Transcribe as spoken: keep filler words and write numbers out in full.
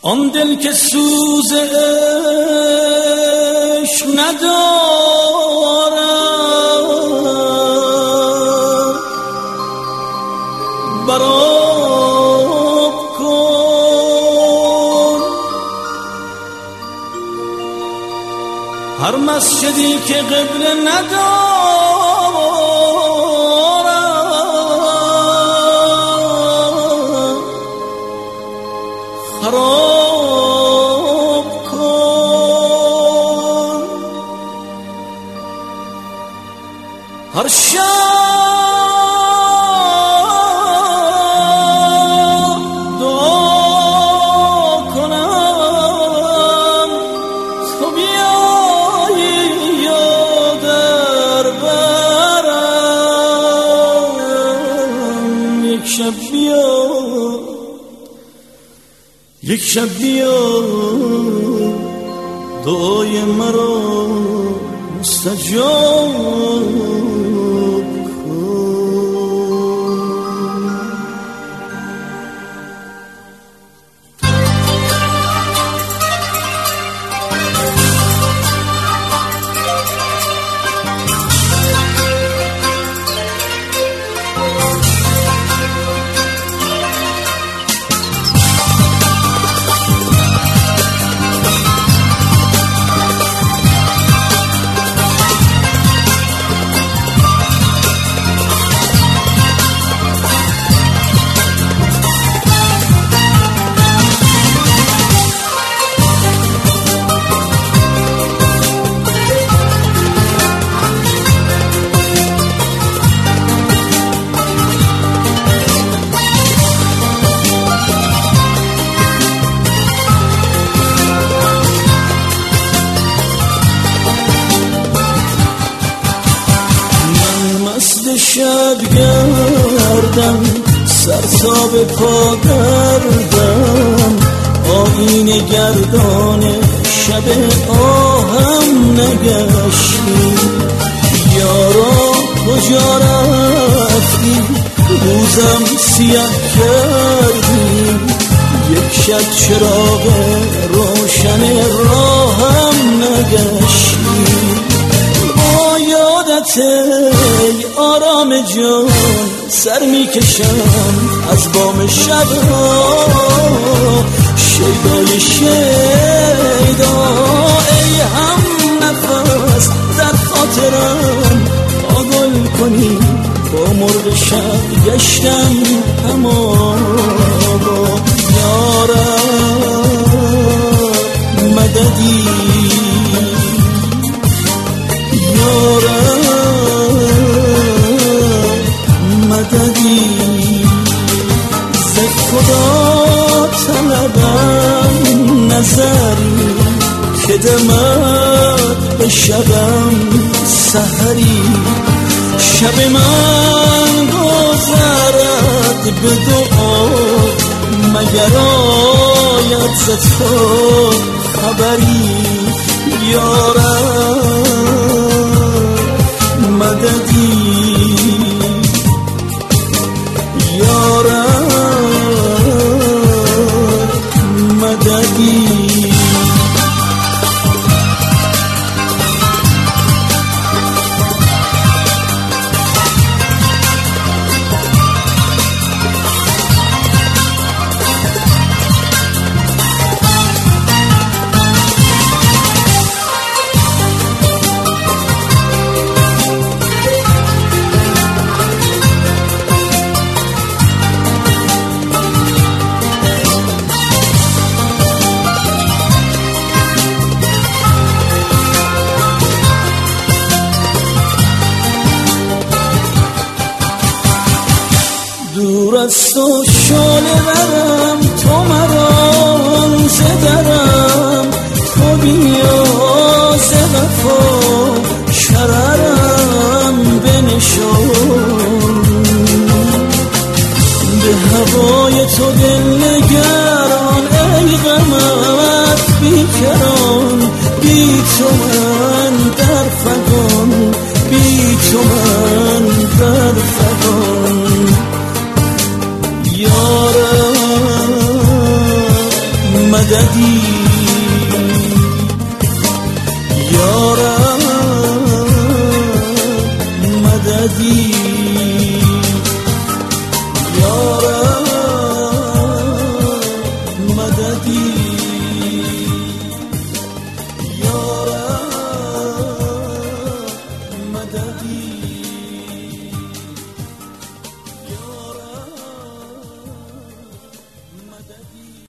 آن دل که سوز عشق ندارد برآب کن. هر مسجدی که قبله ندارد خراب کن. هر شب شب بیا یک شب بیا دعای مرا مستجاب شب گردم سرتاب پا کردم آیین گردان شب آهم نگشتی یارا کجا رفتی روزم سیاه کردی یک شب چراغ روشن راهم نگشتی با یادت ای آرام جان سر می کشم از بام شب شیدای شیدا ای هم نفس در خاطرم پاگل کنی با مرغ شب گشتم اما با یارم مددی مددی ز خدا طلبم نظری که دمد به شبم سحری شب من گذرد به دعا مگر آید ز تو خبری یارم مددی یارم مددی دور از تو شعله برم تو مرا زدرم تو بیا ز وفا شررم بنشان به هوای تو دل نگران ای غمت بیکران بی تو من در فغان بی تو من در فغان یارم مددی